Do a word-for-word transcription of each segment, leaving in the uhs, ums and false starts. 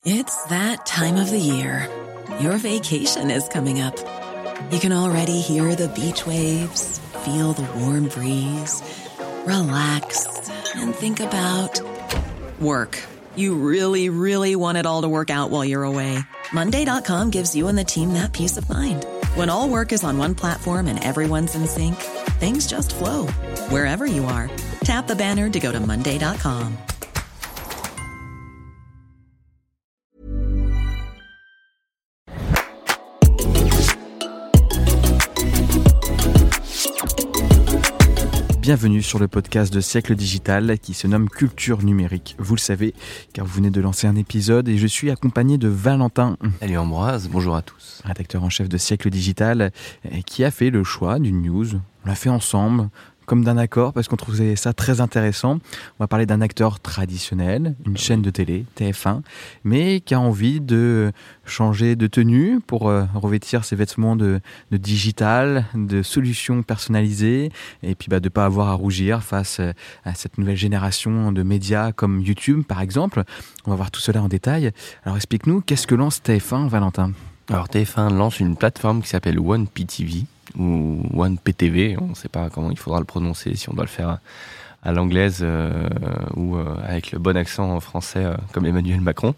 It's that time of the year. Your vacation is coming up. You can already hear the beach waves, feel the warm breeze, relax, and think about work. You really, really want it all to work out while you're away. Monday dot com gives you and the team that peace of mind. When all work is on one platform and everyone's in sync, things just flow. Wherever you are, tap the banner to go to Monday dot com. Bienvenue sur le podcast de Siècle Digital qui se nomme Culture Numérique. Vous le savez, car vous venez de lancer un épisode et je suis accompagné de Valentin. Salut Ambroise, bonjour à tous. Rédacteur en chef de Siècle Digital, qui a fait le choix d'une news. On l'a fait ensemble, comme d'un accord, parce qu'on trouvait ça très intéressant. On va parler d'un acteur traditionnel, une chaîne de télé, T F un, mais qui a envie de changer de tenue pour euh, revêtir ses vêtements de, de digital, de solutions personnalisées, et puis bah, de ne pas avoir à rougir face à cette nouvelle génération de médias comme YouTube, par exemple. On va voir tout cela en détail. Alors explique-nous, qu'est-ce que lance T F un, Valentin ? Alors T F un lance une plateforme qui s'appelle One P T V, ou One P T V, on ne sait pas comment il faudra le prononcer, si on doit le faire à l'anglaise euh, ou euh, avec le bon accent français euh, comme Emmanuel Macron.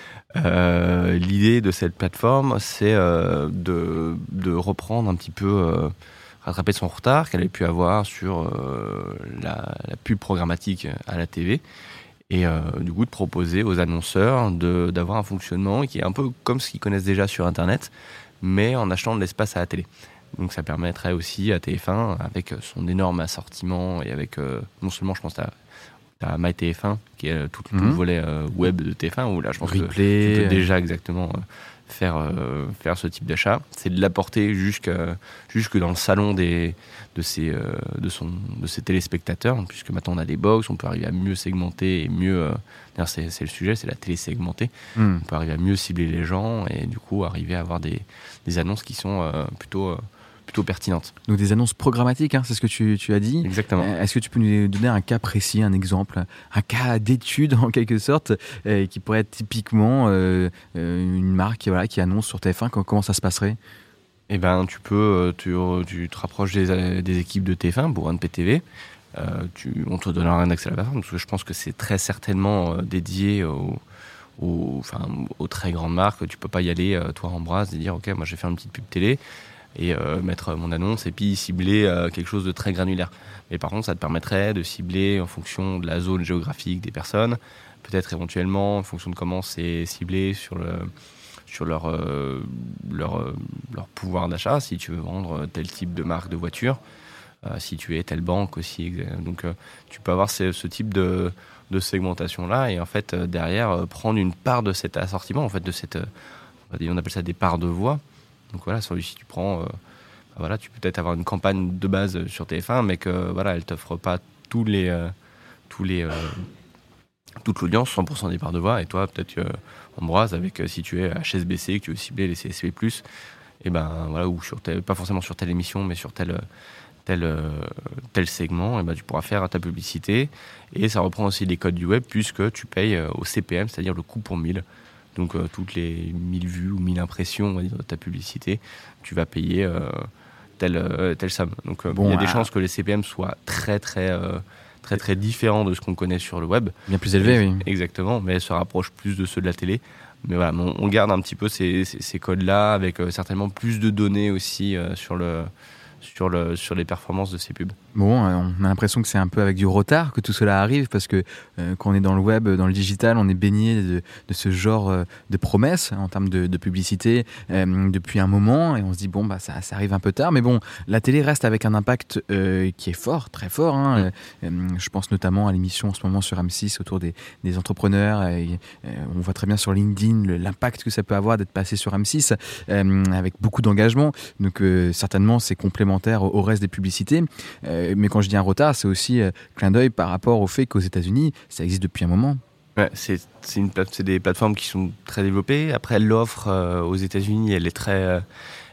Euh, l'idée de cette plateforme, c'est euh, de, de reprendre un petit peu, euh, rattraper son retard qu'elle avait pu avoir sur euh, la, la pub programmatique à la T V, et euh, du coup de proposer aux annonceurs de, d'avoir un fonctionnement qui est un peu comme ce qu'ils connaissent déjà sur Internet, mais en achetant de l'espace à la télé. Donc ça permettrait aussi à T F un, avec son énorme assortiment et avec, euh, non seulement je pense à, à MyTF1, qui est tout, tout mmh. le volet euh, web de T F un, où là je pense Replay. que tu peux déjà exactement euh, faire, euh, faire ce type d'achat. C'est de l'apporter jusque, jusque dans le salon des, de, ses, euh, de, son, de ses téléspectateurs, puisque maintenant on a des box, on peut arriver à mieux segmenter et mieux... Euh, d'ailleurs c'est, c'est le sujet, c'est la télé segmentée. Mmh. On peut arriver à mieux cibler les gens et du coup arriver à avoir des, des annonces qui sont euh, plutôt... Euh, plutôt pertinente. Donc des annonces programmatiques, hein, c'est ce que tu, tu as dit. Exactement. Euh, est-ce que tu peux nous donner un cas précis, un exemple, un cas d'étude en quelque sorte, euh, qui pourrait être typiquement euh, une marque voilà, qui annonce sur T F un, comment ça se passerait ? Eh ben, tu peux, tu, tu te rapproches des, des équipes de T F un pour One P T V. Euh, tu, on te donnera un accès à la plateforme, parce que je pense que c'est très certainement euh, dédié aux, aux, enfin, aux très grandes marques. Tu peux pas y aller, euh, toi Ambroise, et dire ok, moi je vais faire une petite pub télé et euh, mettre mon annonce et puis cibler euh, quelque chose de très granulaire. Mais par contre, ça te permettrait de cibler en fonction de la zone géographique des personnes, peut-être éventuellement en fonction de comment c'est ciblé sur le sur leur euh, leur euh, leur pouvoir d'achat, si tu veux vendre tel type de marque de voiture, euh, si tu es telle banque aussi. Donc euh, tu peux avoir ce, ce type de de segmentation là et en fait euh, derrière euh, prendre une part de cet assortiment, en fait de cette euh, on appelle ça des parts de voix. Donc voilà, celui-ci tu prends, euh, voilà, tu peux peut-être avoir une campagne de base sur T F un, mais que voilà, elle t'offre pas tous les, euh, tous les, euh, toute l'audience, cent pour cent des parts de voix. Et toi, peut-être euh, Ambroise, avec euh, si tu es H S B C, que tu veux cibler les C S P plus, et ben voilà, ou sur tel, pas forcément sur telle émission, mais sur tel tel euh, tel segment, et ben tu pourras faire ta publicité. Et ça reprend aussi les codes du web, puisque tu payes euh, au C P M, c'est-à-dire le coût pour mille. Donc euh, toutes les mille vues ou mille impressions, on va dire, de ta publicité, tu vas payer euh, telle, euh, telle somme. Donc euh, bon, il y a des ah. chances que les C P M soient très très euh, très très différents de ce qu'on connaît sur le web. Bien plus élevés, oui. Exactement, mais se rapprochent plus de ceux de la télé. Mais voilà, on, on garde un petit peu ces, ces, ces codes-là, avec euh, certainement plus de données aussi euh, sur le sur le sur les performances de ces pubs. Bon, on a l'impression que c'est un peu avec du retard que tout cela arrive, parce que euh, quand on est dans le web, dans le digital, on est baigné de, de ce genre euh, de promesses en termes de, de publicité euh, depuis un moment, et on se dit bon bah ça, ça arrive un peu tard, mais bon, la télé reste avec un impact euh, qui est fort, très fort. Hein. Mmh. Euh, je pense notamment à l'émission en ce moment sur M six autour des, des entrepreneurs. Et, euh, on voit très bien sur LinkedIn le, l'impact que ça peut avoir d'être passé sur M six euh, avec beaucoup d'engagement. Donc euh, certainement c'est complémentaire au, au reste des publicités. Euh, Mais quand je dis un retard, c'est aussi euh, clin d'œil par rapport au fait qu'aux États-Unis, ça existe depuis un moment. Ouais, c'est, c'est, une plate- c'est des plateformes qui sont très développées. Après, l'offre euh, aux États-Unis, elle est très, euh,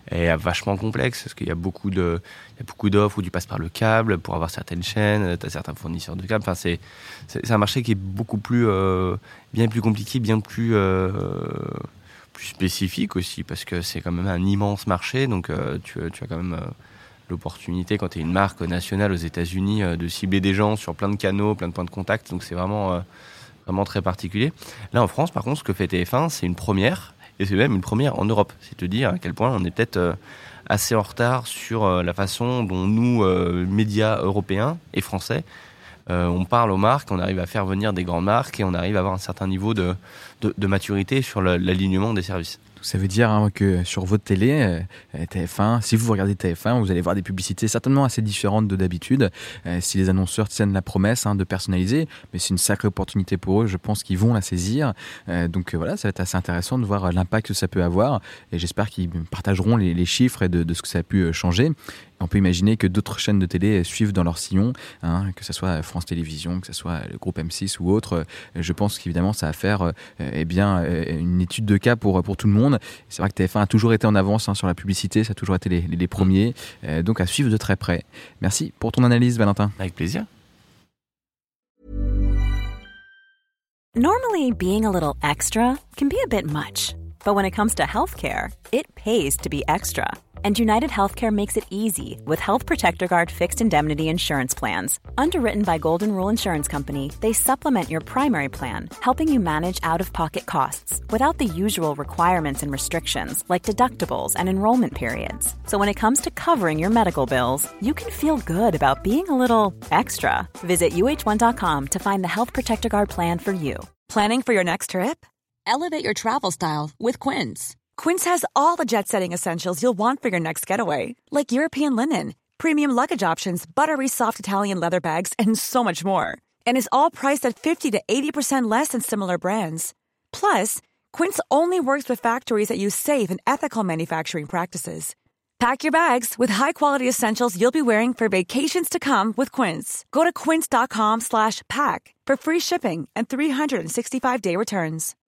est vachement complexe parce qu'il y a beaucoup de, il y a beaucoup d'offres où tu passes par le câble pour avoir certaines chaînes, tu as certains fournisseurs de câbles. Enfin, c'est, c'est, c'est un marché qui est beaucoup plus, euh, bien plus compliqué, bien plus, euh, plus spécifique aussi parce que c'est quand même un immense marché. Donc, euh, tu, tu as quand même euh, l'opportunité quand tu es une marque nationale aux États-Unis euh, de cibler des gens sur plein de canaux, plein de points de contact. Donc, c'est vraiment, euh, vraiment très particulier. Là, en France, par contre, ce que fait T F un, c'est une première. Et c'est même une première en Europe. C'est te dire à quel point on est peut-être euh, assez en retard sur euh, la façon dont nous, euh, médias européens et français, euh, on parle aux marques, on arrive à faire venir des grandes marques et on arrive à avoir un certain niveau de, de, de maturité sur le, l'alignement des services. Ça veut dire hein, que sur votre télé, euh, T F un, si vous regardez T F un, vous allez voir des publicités certainement assez différentes de d'habitude. Euh, si les annonceurs tiennent la promesse hein, de personnaliser, mais c'est une sacrée opportunité pour eux, je pense qu'ils vont la saisir. Euh, donc euh, voilà, ça va être assez intéressant de voir l'impact que ça peut avoir. Et j'espère qu'ils partageront les, les chiffres et de, de ce que ça a pu changer. On peut imaginer que d'autres chaînes de télé suivent dans leur sillon, hein, que ce soit France Télévisions, que ce soit le groupe M six ou autre. Je pense qu'évidemment, ça va faire euh, eh bien, une étude de cas pour, pour tout le monde. C'est vrai que T F un a toujours été en avance hein, sur la publicité, ça a toujours été les, les, les premiers, euh, donc à suivre de très près. Merci pour ton analyse, Valentin. Avec plaisir. Normally, being a little extra can be a bit much, but when it comes to healthcare, it pays to be extra. And United Healthcare makes it easy with Health Protector Guard fixed indemnity insurance plans. Underwritten by Golden Rule Insurance Company, they supplement your primary plan, helping you manage out-of-pocket costs without the usual requirements and restrictions like deductibles and enrollment periods. So when it comes to covering your medical bills, you can feel good about being a little extra. Visit U H one dot com to find the Health Protector Guard plan for you. Planning for your next trip? Elevate your travel style with Quince. Quince has all the jet-setting essentials you'll want for your next getaway, like European linen, premium luggage options, buttery soft Italian leather bags, and so much more. And is all priced at fifty to eighty percent less than similar brands. Plus, Quince only works with factories that use safe and ethical manufacturing practices. Pack your bags with high-quality essentials you'll be wearing for vacations to come with Quince. Go to quince dot com slash pack for free shipping and three sixty-five day returns.